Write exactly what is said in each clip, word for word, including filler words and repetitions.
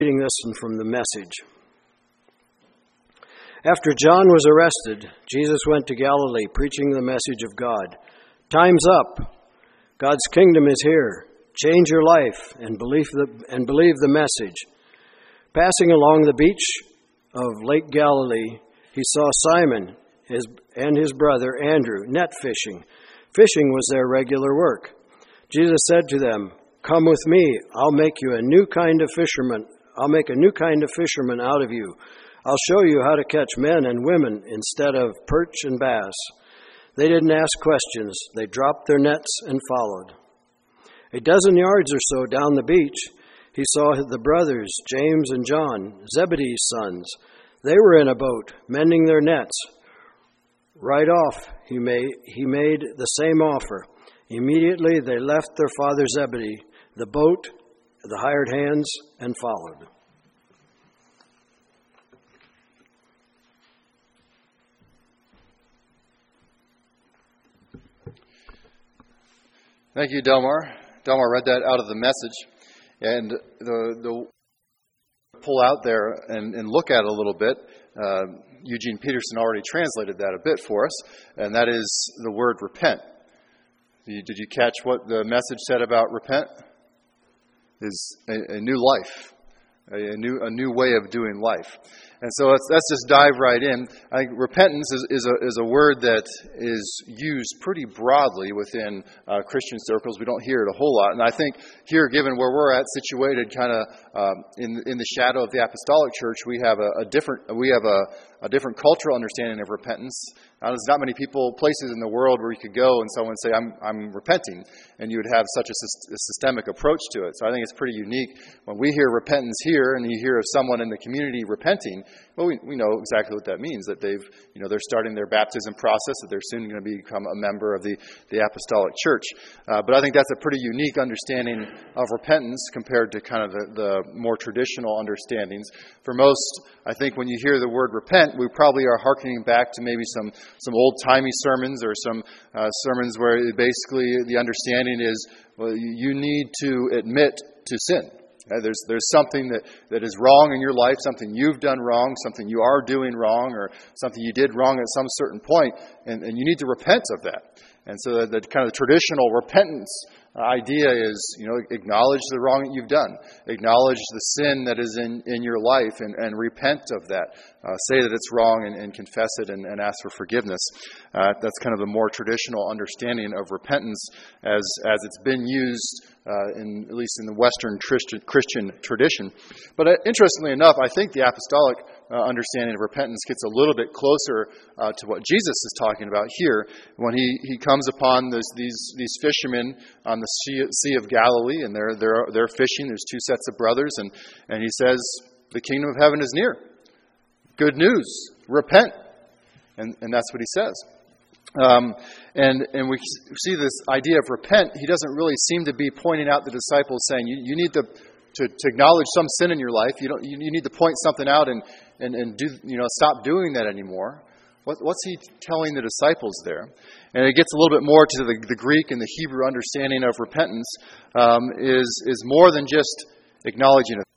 Reading this one from the Message. After John was arrested, Jesus went to Galilee preaching the message of God. Time's up. God's kingdom is here. Change your life and believe the, and believe the message. Passing along the beach of Lake Galilee, he saw Simon his, and his brother Andrew net fishing. Fishing was their regular work. Jesus said to them, "Come with me. I'll make you a new kind of fisherman. I'll make a new kind of fisherman out of you. I'll show you how to catch men and women instead of perch and bass." They didn't ask questions. They dropped their nets and followed. A dozen yards or so down the beach, he saw the brothers, James and John, Zebedee's sons. They were in a boat, mending their nets. Right off, he made, he made the same offer. Immediately they left their father Zebedee, the boat, the hired hands, and followed. Thank you, Delmar. Delmar read that out of the Message. And the, the pull out there and, and look at it a little bit, uh, Eugene Peterson already translated that a bit for us, and that is the word repent. Did you catch what the Message said about repent? Is a, a new life, a, a new a new way of doing life. And so let's, let's just dive right in. I think repentance is, is, a, is a word that is used pretty broadly within uh, Christian circles. We don't hear it a whole lot. And I think here, given where we're at, situated kind of um, in in the shadow of the Apostolic Church, we have a, a different we have a, a different cultural understanding of repentance. Now, there's not many people, places in the world where you could go and someone say, I'm I'm repenting, and you would have such a, a systemic approach to it. So I think it's pretty unique. When we hear repentance here, and you hear of someone in the community repenting, well, we, we know exactly what that means, that they've, you know, they're starting their baptism process, that they're soon going to become a member of the, the Apostolic Church. Uh, but I think that's a pretty unique understanding of repentance compared to kind of the, the more traditional understandings. For most, I think when you hear the word repent, we probably are hearkening back to maybe some, some old-timey sermons or some uh, sermons where basically the understanding is, well, you need to admit to sin. Uh, there's there's something that, that is wrong in your life, something you've done wrong, something you are doing wrong, or something you did wrong at some certain point, and, and you need to repent of that. And so the, the kind of traditional repentance idea is, you know, acknowledge the wrong that you've done, acknowledge the sin that is in, in your life, and, and repent of that. Uh, say that it's wrong and, and confess it and, and ask for forgiveness. Uh, that's kind of the more traditional understanding of repentance as as it's been used, uh, in at least in the Western Christian, Christian tradition. But uh, interestingly enough, I think the apostolic uh, understanding of repentance gets a little bit closer uh, to what Jesus is talking about here when he, he comes upon this, these these fishermen on the sea, sea of Galilee, and they're they're they're fishing. There's two sets of brothers, and and he says, "The kingdom of heaven is near. Good news, repent." And and that's what he says. Um, and and we see this idea of repent. He doesn't really seem to be pointing out the disciples saying, you, you need to, to to acknowledge some sin in your life. You don't you, you need to point something out and, and, and do you know stop doing that anymore. What, what's he telling the disciples there? And it gets a little bit more to the, the Greek and the Hebrew understanding of repentance, um, is is more than just acknowledging it.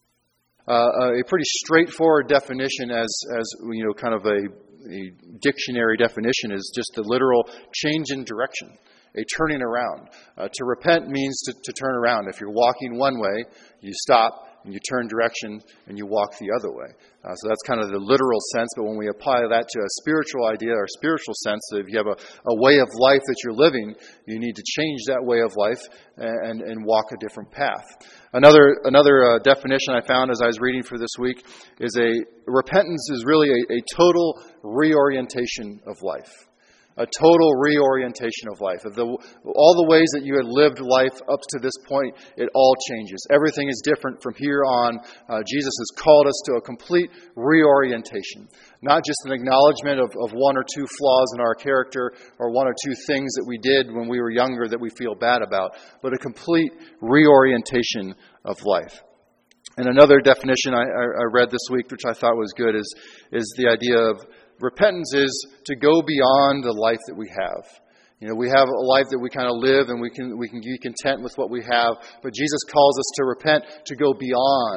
Uh, a pretty straightforward definition, as as you know, kind of a, a dictionary definition, is just a literal change in direction, a turning around. Uh, to repent means to, to turn around. If you're walking one way, you stop and you turn direction and you walk the other way. Uh, so that's kind of the literal sense. But when we apply that to a spiritual idea or spiritual sense, that if you have a, a way of life that you're living, you need to change that way of life and, and walk a different path. Another another uh, definition I found as I was reading for this week is a repentance is really a, a total reorientation of life. A total reorientation of life. Of the, all the ways that you had lived life up to this point, it all changes. Everything is different from here on. Uh, Jesus has called us to a complete reorientation. Not just an acknowledgement of, of one or two flaws in our character or one or two things that we did when we were younger that we feel bad about, but a complete reorientation of life. And another definition I, I read this week, which I thought was good, is, is the idea of repentance is to go beyond the life that we have. You know, we have a life that we kind of live, and we can we can be content with what we have. But Jesus calls us to repent, to go beyond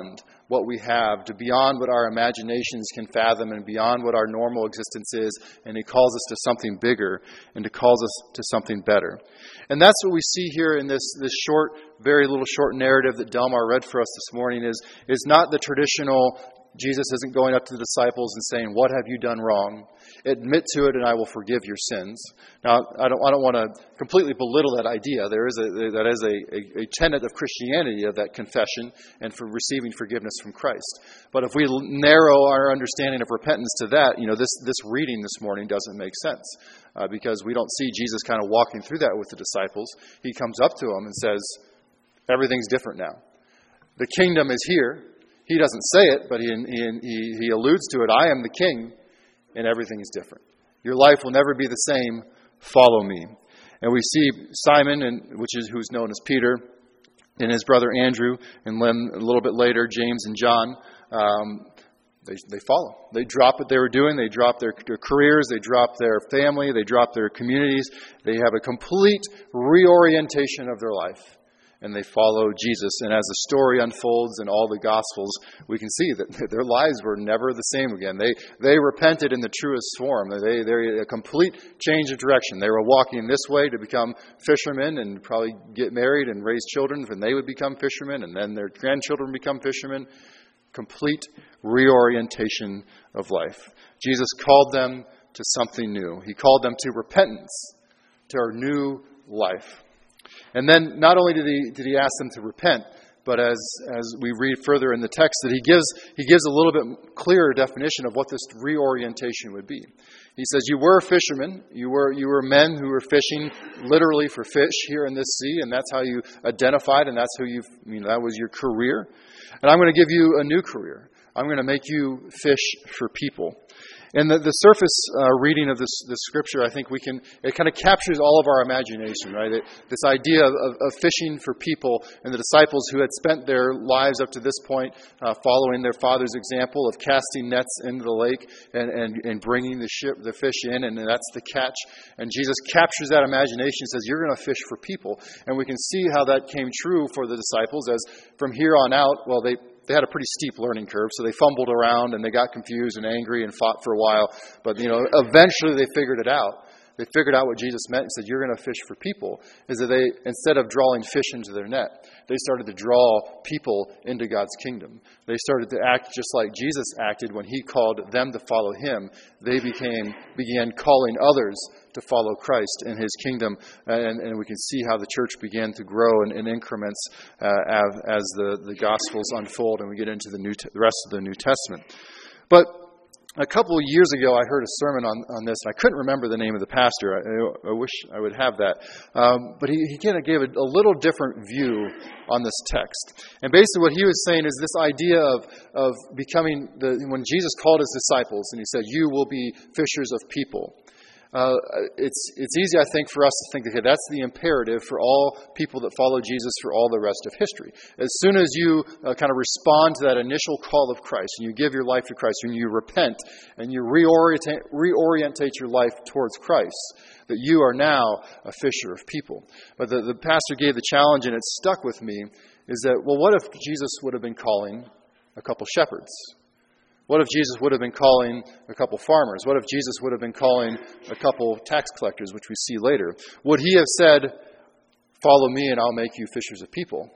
what we have, to beyond what our imaginations can fathom and beyond what our normal existence is. And he calls us to something bigger and to calls us to something better. And that's what we see here in this, this short, very little short narrative that Delmar read for us this morning is, is not the traditional Jesus isn't going up to the disciples and saying, "What have you done wrong? Admit to it and I will forgive your sins." Now, I don't, I don't want to completely belittle that idea. There is a, that is a, a, a tenet of Christianity, of that confession and for receiving forgiveness from Christ. But if we narrow our understanding of repentance to that, you know, this, this reading this morning doesn't make sense. Uh, because we don't see Jesus kind of walking through that with the disciples. He comes up to them and says, everything's different now. The kingdom is here. He doesn't say it, but he, he, he alludes to it. I am the king, and everything is different. Your life will never be the same. Follow me. And we see Simon, and, which is who's known as Peter, and his brother Andrew, and then a little bit later, James and John. Um, they, they follow. They drop what they were doing. They drop their, their careers. They drop their family. They drop their communities. They have a complete reorientation of their life. And they follow Jesus. And as the story unfolds in all the Gospels, we can see that their lives were never the same again. They they repented in the truest form. They they're a complete change of direction. They were walking this way to become fishermen and probably get married and raise children, and they would become fishermen, and then their grandchildren become fishermen. Complete reorientation of life. Jesus called them to something new. He called them to repentance, to our new life. And then not only did he did he ask them to repent, but as as we read further in the text, that he gives he gives a little bit clearer definition of what this reorientation would be. He says, "You were fishermen. You were you were men who were fishing literally for fish here in this sea, and that's how you identified, and that's who you you know that was your career. And I'm going to give you a new career. I'm going to make you fish for people." And the, the surface uh, reading of this, this scripture, I think we can, it kind of captures all of our imagination, right? It, this idea of, of fishing for people, and the disciples who had spent their lives up to this point uh, following their father's example of casting nets into the lake and, and, and bringing the ship, the fish in, and that's the catch. And Jesus captures that imagination and says, "You're going to fish for people." And we can see how that came true for the disciples, as from here on out, well, they They had a pretty steep learning curve, so they fumbled around and they got confused and angry and fought for a while. But, you know, eventually they figured it out. They figured out what Jesus meant and said, "You're going to fish for people." Is that they, instead of drawing fish into their net, they started to draw people into God's kingdom. They started to act just like Jesus acted when he called them to follow him. They became began calling others to follow Christ in his kingdom. And, and we can see how the church began to grow in, in increments uh, as, as the, the Gospels unfold and we get into the, new te- the rest of the New Testament. But a couple of years ago, I heard a sermon on, on this, and I couldn't remember the name of the pastor. I, I wish I would have that. Um, but he, he kind of gave a, a little different view on this text. And basically what he was saying is this idea of, of becoming, the when Jesus called his disciples, and he said, "You will be fishers of people." Uh, it's it's easy, I think, for us to think that okay, that's the imperative for all people that follow Jesus for all the rest of history. As soon as you uh, kind of respond to that initial call of Christ, and you give your life to Christ, and you repent, and you reorientate, reorientate your life towards Christ, that you are now a fisher of people. But the, the pastor gave the challenge, and it stuck with me, is that, well, what if Jesus would have been calling a couple shepherds? What if Jesus would have been calling a couple farmers? What if Jesus would have been calling a couple tax collectors, which we see later? Would he have said, "Follow me and I'll make you fishers of people"?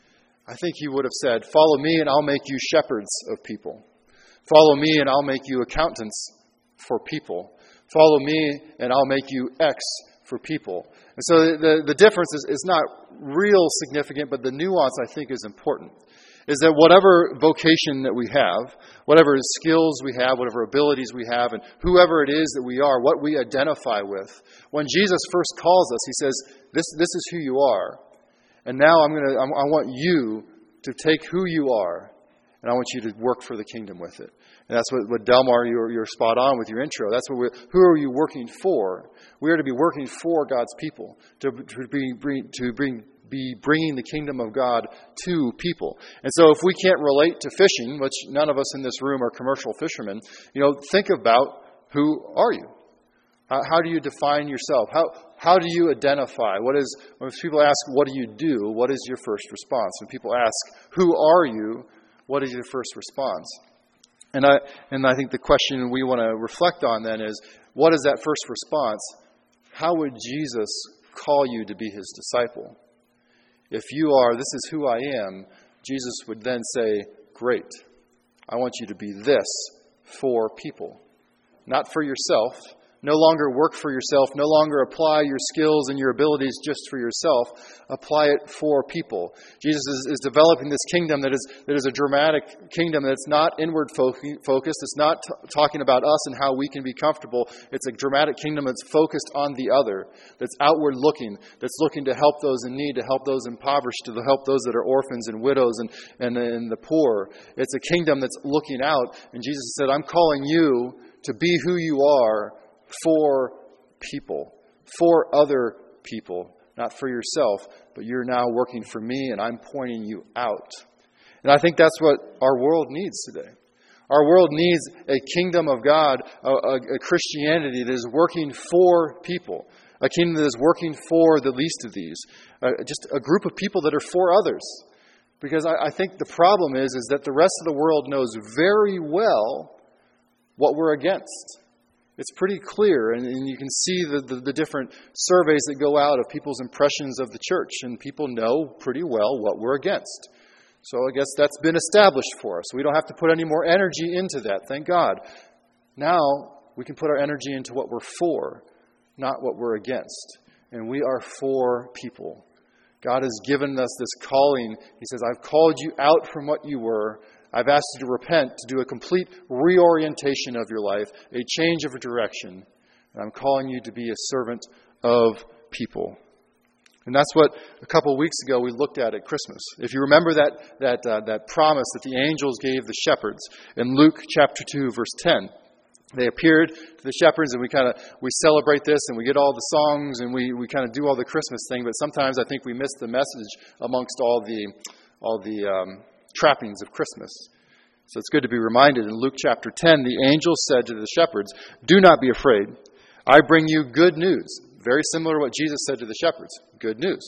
I think he would have said, "Follow me and I'll make you shepherds of people. Follow me and I'll make you accountants for people. Follow me and I'll make you X for people." And so the, the difference is, is not real significant, but the nuance I think is important. Is that whatever vocation that we have, whatever skills we have, whatever abilities we have, and whoever it is that we are, what we identify with, when Jesus first calls us, he says, this this is who you are. And now I'm going to, I want you to take who you are, and I want you to work for the kingdom with it. And that's what, what Delmar, you're, you're spot on with your intro. That's what we're, who are you working for? We are to be working for God's people, to, to, be, bring, to bring be bringing the kingdom of God to people. And so if we can't relate to fishing, which none of us in this room are commercial fishermen, you know, think about, who are you? How, how do you define yourself? How how do you identify? What is, when people ask, what do you do? What is your first response? When people ask, who are you? What is your first response? And I and I think the question we want to reflect on then is, what is that first response? How would Jesus call you to be his disciple? If you are, this is who I am, Jesus would then say, great, I want you to be this for people, not for yourself. No longer work for yourself. No longer apply your skills and your abilities just for yourself. Apply it for people. Jesus is, is developing this kingdom that is that is a dramatic kingdom that's not inward fo- focused. It's not t- talking about us and how we can be comfortable. It's a dramatic kingdom that's focused on the other, that's outward looking, that's looking to help those in need, to help those impoverished, to help those that are orphans and widows and, and, and the poor. It's a kingdom that's looking out. And Jesus said, I'm calling you to be who you are for people, for other people, not for yourself, but you're now working for me and I'm pointing you out. And I think that's what our world needs today. Our world needs a kingdom of God, a, a, a Christianity that is working for people, a kingdom that is working for the least of these, uh, just a group of people that are for others. Because I, I think the problem is, is that the rest of the world knows very well what we're against. It's pretty clear, and, and you can see the, the, the different surveys that go out of people's impressions of the church, and people know pretty well what we're against. So I guess that's been established for us. We don't have to put any more energy into that, thank God. Now we can put our energy into what we're for, not what we're against. And we are for people. God has given us this calling. He says, I've called you out from what you were. I've asked you to repent, to do a complete reorientation of your life, a change of direction. And I'm calling you to be a servant of people. And that's what a couple of weeks ago we looked at at Christmas. If you remember that that uh, that promise that the angels gave the shepherds in Luke chapter two, verse ten. They appeared to the shepherds, and we kind of we celebrate this, and we get all the songs, and we, we kind of do all the Christmas thing. But sometimes I think we miss the message amongst all the all the um, trappings of Christmas. So it's good to be reminded. In Luke chapter ten, the angel said to the shepherds, "Do not be afraid. I bring you good news." Very similar to what Jesus said to the shepherds. Good news.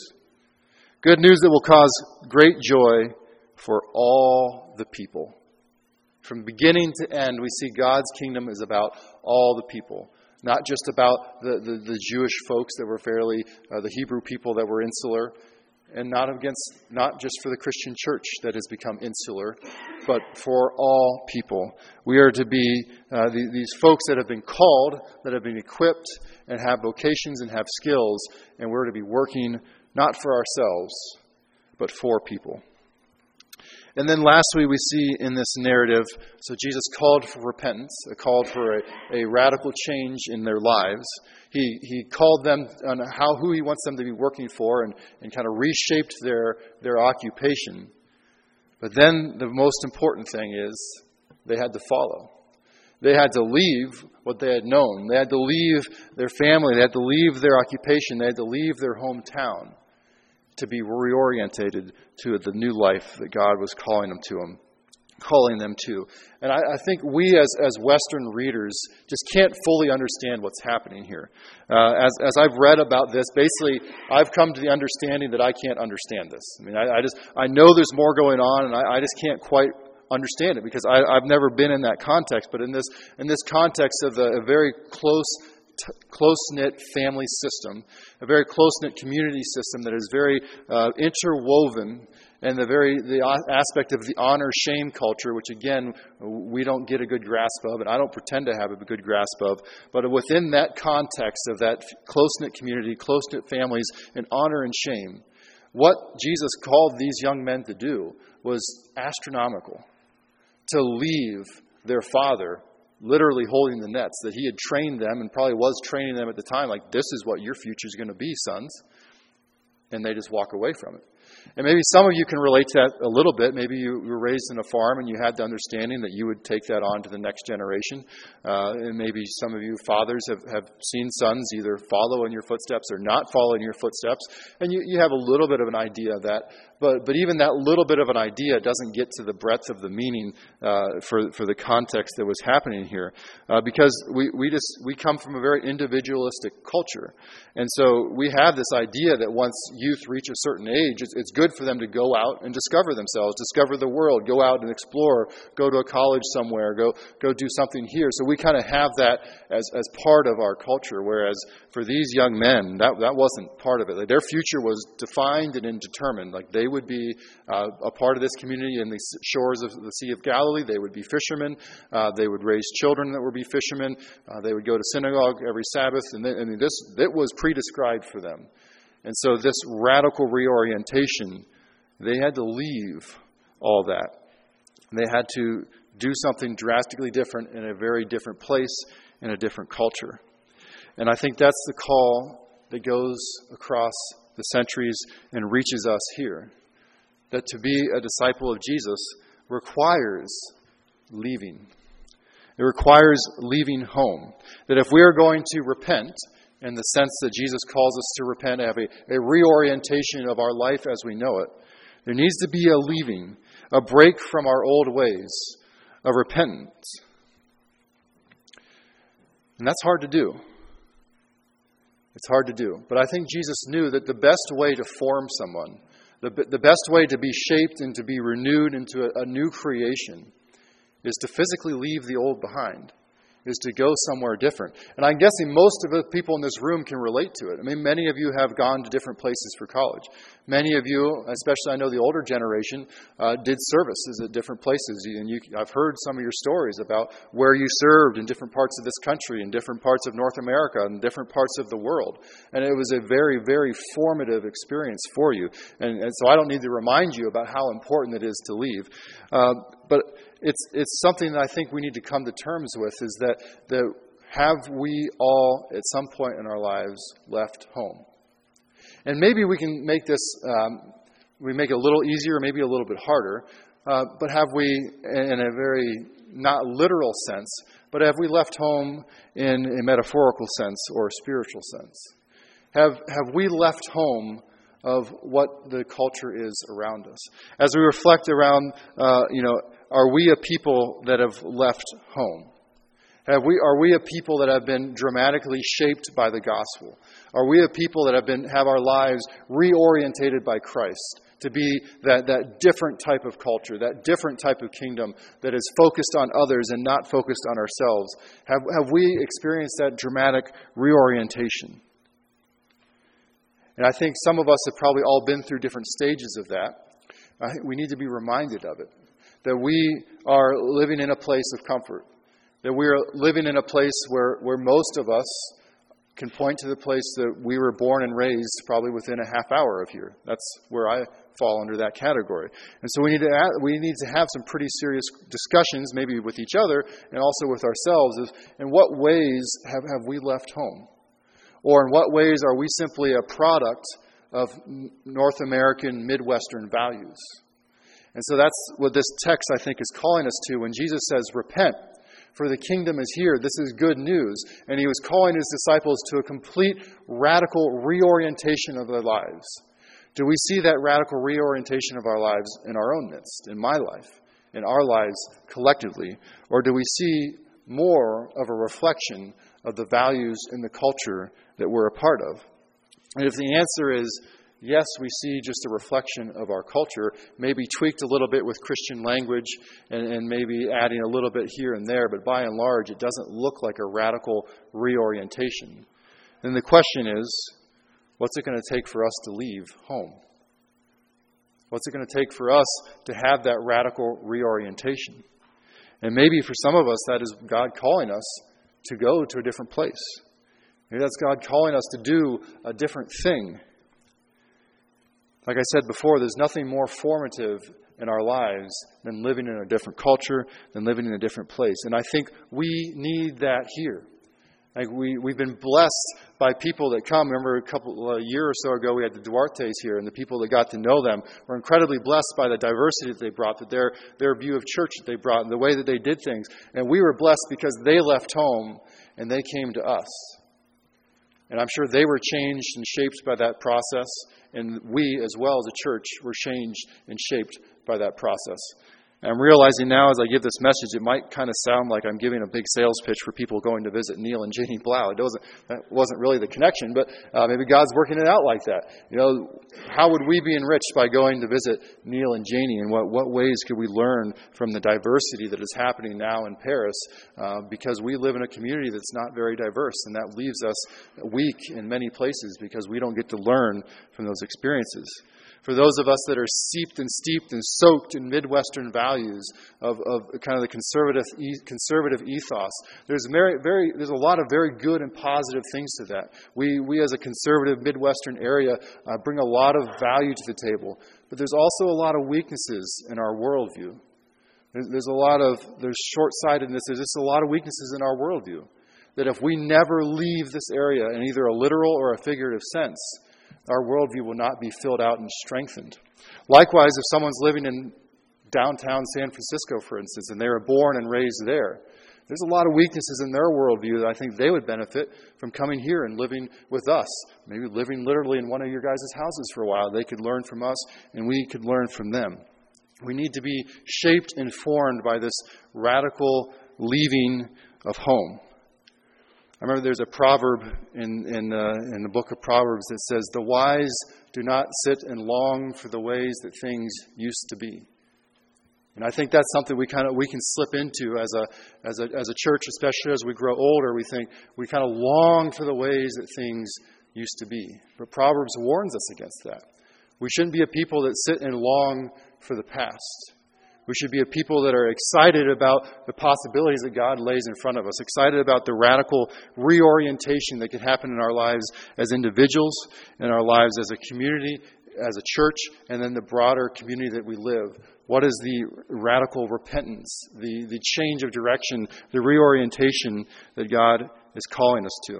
Good news that will cause great joy for all the people. From beginning to end, we see God's kingdom is about all the people. Not just about the, the, the Jewish folks that were fairly, uh, the Hebrew people that were insular. And not against, not just for the Christian church that has become insular, but for all people. We are to be uh, the, these folks that have been called, that have been equipped, and have vocations and have skills, and we're to be working not for ourselves, but for people. And then lastly, we see in this narrative, so Jesus called for repentance, called for a, a radical change in their lives. He he called them on how who he wants them to be working for and, and kind of reshaped their, their occupation. But then the most important thing is they had to follow. They had to leave what they had known. They had to leave their family. They had to leave their occupation. They had to leave their hometown to be reorientated to the new life that God was calling them to them, calling them to. And I, I think we as, as Western readers just can't fully understand what's happening here. Uh, as, as I've read about this, basically I've come to the understanding that I can't understand this. I mean, I, I just I know there's more going on, and I, I just can't quite understand it because I, I've never been in that context. But in this in this context of a, a very close T- close-knit family system, a very close-knit community system that is very uh, interwoven, and the very the aspect of the honor-shame culture, which again we don't get a good grasp of, and I don't pretend to have a good grasp of. But within that context of that close-knit community, close-knit families, and honor and shame, what Jesus called these young men to do was astronomical. To leave their father, literally holding the nets, that he had trained them and probably was training them at the time, like, this is what your future is going to be, sons. And they just walk away from it. And maybe some of you can relate to that a little bit. Maybe you were raised in a farm and you had the understanding that you would take that on to the next generation. Uh, and maybe some of you fathers have, have seen sons either follow in your footsteps or not follow in your footsteps. And you, you have a little bit of an idea of that. But but even that little bit of an idea doesn't get to the breadth of the meaning uh, for for the context that was happening here, uh, because we we just we come from a very individualistic culture, and so we have this idea that once youth reach a certain age, it's, it's good for them to go out and discover themselves, discover the world, go out and explore, go to a college somewhere, go go do something here. So we kind of have that as as part of our culture, whereas for these young men, that that wasn't part of it. Like, their future was defined and indeterminate. Like, they would be uh, a part of this community in the shores of the Sea of Galilee. They would be fishermen. Uh, they would raise children that would be fishermen. Uh, they would go to synagogue every Sabbath. And, they, and this it was pre-described for them. And so this radical reorientation, they had to leave all that. They had to do something drastically different in a very different place, in a different culture. And I think that's the call that goes across the centuries and reaches us here. That to be a disciple of Jesus requires leaving. It requires leaving home. That if we are going to repent, in the sense that Jesus calls us to repent, have a, a reorientation of our life as we know it, there needs to be a leaving, a break from our old ways, a repentance. And that's hard to do. It's hard to do. But I think Jesus knew that the best way to form someone, the, the best way to be shaped and to be renewed into a, a new creation, is to physically leave the old behind, is to go somewhere different. And I'm guessing most of the people in this room can relate to it. I mean, many of you have gone to different places for college. Many of you, especially I know the older generation, uh, did services at different places. And you, I've heard some of your stories about where you served in different parts of this country, in different parts of North America, and different parts of the world. And it was a very, very formative experience for you. And, and so I don't need to remind you about how important it is to leave. Uh, but It's it's something that I think we need to come to terms with, is that, that have we all at some point in our lives left home? And maybe we can make this, um, we make it a little easier, maybe a little bit harder, uh, but have we, in a very not literal sense, but have we left home in a metaphorical sense or a spiritual sense? Have have we left home of what the culture is around us? As we reflect around, uh, you know, are we a people that have left home? Have we, are we a people that have been dramatically shaped by the gospel? Are we a people that have been have our lives reorientated by Christ to be that, that different type of culture, that different type of kingdom that is focused on others and not focused on ourselves? Have, have we experienced that dramatic reorientation? And I think some of us have probably all been through different stages of that. I think we need to be reminded of it. That we are living in a place of comfort. That we are living in a place where, where most of us can point to the place that we were born and raised probably within a half hour of here. That's where I fall under that category. And so we need to add, we need to have some pretty serious discussions, maybe with each other and also with ourselves, of in what ways have, have we left home? Or in what ways are we simply a product of North American Midwestern values? And so that's what this text, I think, is calling us to when Jesus says, repent, for the kingdom is here. This is good news. And he was calling his disciples to a complete radical reorientation of their lives. Do we see that radical reorientation of our lives in our own midst, in my life, in our lives collectively? Or do we see more of a reflection of the values in the culture that we're a part of? And if the answer is yes, we see just a reflection of our culture, maybe tweaked a little bit with Christian language and, and maybe adding a little bit here and there, but by and large, it doesn't look like a radical reorientation. Then the question is, what's it going to take for us to leave home? What's it going to take for us to have that radical reorientation? And maybe for some of us, that is God calling us to go to a different place. Maybe that's God calling us to do a different thing. Like I said before, there's nothing more formative in our lives than living in a different culture, than living in a different place. And I think we need that here. Like we, we've been blessed by people that come. Remember a couple a year or so ago, we had the Duartes here, and the people that got to know them were incredibly blessed by the diversity that they brought, that their, their view of church that they brought, and the way that they did things. And we were blessed because they left home and they came to us. And I'm sure they were changed and shaped by that process. And we, as well as a church, were changed and shaped by that process. And I'm realizing now as I give this message, it might kind of sound like I'm giving a big sales pitch for people going to visit Neil and Janie Blau. It wasn't, that wasn't really the connection, but uh, maybe God's working it out like that. You know, how would we be enriched by going to visit Neil and Janie? And what, what ways could we learn from the diversity that is happening now in Paris? Uh, because we live in a community that's not very diverse, and that leaves us weak in many places because we don't get to learn from those experiences. For those of us that are seeped and steeped and soaked in Midwestern values of, of kind of the conservative conservative ethos, there's very, very there's a lot of very good and positive things to that. We we as a conservative Midwestern area uh, bring a lot of value to the table, but there's also a lot of weaknesses in our worldview. There's, there's a lot of there's short-sightedness. There's just a lot of weaknesses in our worldview. That if we never leave this area in either a literal or a figurative sense, our worldview will not be filled out and strengthened. Likewise, if someone's living in downtown San Francisco, for instance, and they were born and raised there, there's a lot of weaknesses in their worldview that I think they would benefit from coming here and living with us. Maybe living literally in one of your guys' houses for a while. They could learn from us, and we could learn from them. We need to be shaped and formed by this radical leaving of home. I remember there's a proverb in in, uh, in the book of Proverbs that says, "The wise do not sit and long for the ways that things used to be." And I think that's something we kind of we can slip into as a as a as a church, especially as we grow older. We think we kind of long for the ways that things used to be. But Proverbs warns us against that. We shouldn't be a people that sit and long for the past. We should be a people that are excited about the possibilities that God lays in front of us, excited about the radical reorientation that can happen in our lives as individuals, in our lives as a community, as a church, and then the broader community that we live. What is the radical repentance, the, the change of direction, the reorientation that God is calling us to?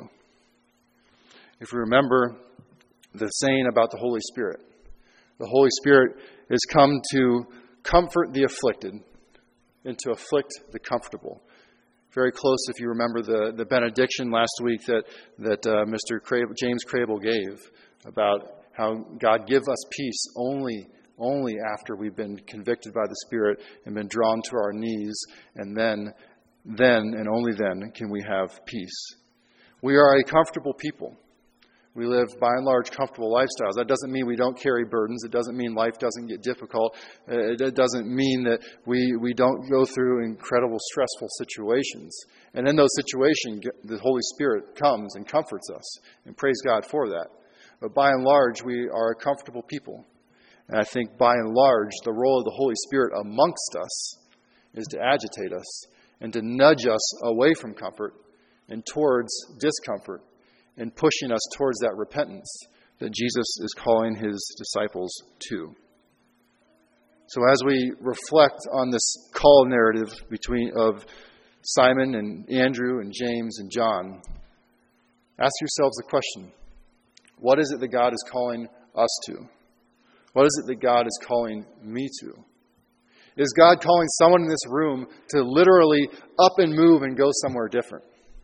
If we remember the saying about the Holy Spirit, the Holy Spirit has come to comfort the afflicted and to afflict the comfortable. Very close, if you remember the, the benediction last week that, that uh, Mister Crable, James Crable gave about how God gives us peace only, only after we've been convicted by the Spirit and been drawn to our knees, and then, then and only then can we have peace. We are a comfortable people. We live, by and large, comfortable lifestyles. That doesn't mean we don't carry burdens. It doesn't mean life doesn't get difficult. It doesn't mean that we, we don't go through incredible, stressful situations. And in those situations, the Holy Spirit comes and comforts us. And praise God for that. But by and large, we are a comfortable people. And I think, by and large, the role of the Holy Spirit amongst us is to agitate us and to nudge us away from comfort and towards discomfort, and pushing us towards that repentance that Jesus is calling his disciples to. So as we reflect on this call narrative between of Simon and Andrew and James and John, ask yourselves the question, what is it that God is calling us to? What is it that God is calling me to? Is God calling someone in this room to literally up and move and go somewhere different?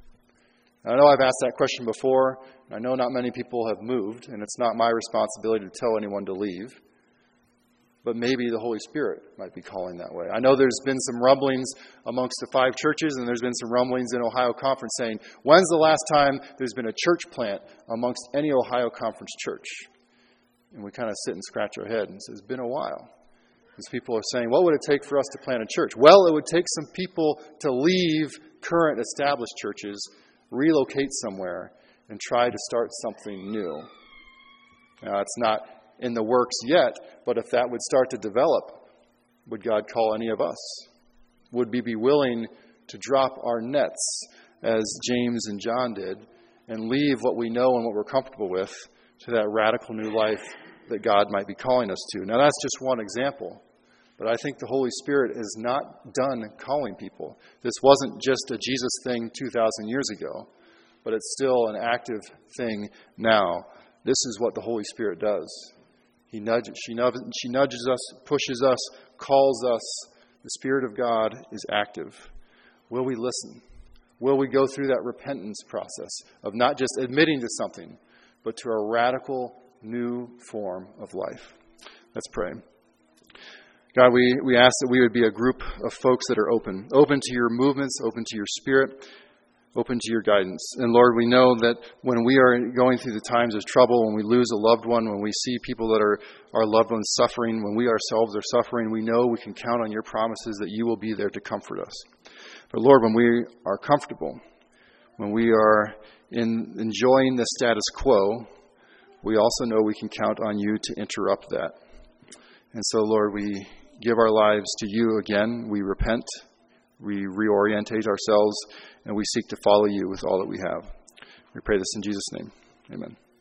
I know I've asked that question before. I know not many people have moved, and it's not my responsibility to tell anyone to leave. But maybe the Holy Spirit might be calling that way. I know there's been some rumblings amongst the five churches, and there's been some rumblings in Ohio Conference saying, when's the last time there's been a church plant amongst any Ohio Conference church? And we kind of sit and scratch our head and say, it's been a while. Because people are saying, what would it take for us to plant a church? Well, it would take some people to leave current established churches, relocate somewhere, and try to start something new. Now, it's not in the works yet, but if that would start to develop, would God call any of us? Would we be willing to drop our nets, as James and John did, and leave what we know and what we're comfortable with to that radical new life that God might be calling us to? Now, that's just one example. But I think the Holy Spirit is not done calling people. This wasn't just a Jesus thing two thousand years ago, but it's still an active thing now. This is what the Holy Spirit does. He nudges, she nudges, she nudges us, pushes us, calls us. The Spirit of God is active. Will we listen? Will we go through that repentance process of not just admitting to something, but to a radical new form of life. Let's pray. God, we, we ask that we would be a group of folks that are open, open to your movements, open to your spirit, open to your guidance. And Lord, we know that when we are going through the times of trouble, when we lose a loved one, when we see people that are our loved ones suffering, when we ourselves are suffering, we know we can count on your promises that you will be there to comfort us. But Lord, when we are comfortable, when we are in enjoying the status quo, we also know we can count on you to interrupt that. And so, Lord, we give our lives to you again. We repent, we reorientate ourselves, and we seek to follow you with all that we have. We pray this in Jesus' name. Amen.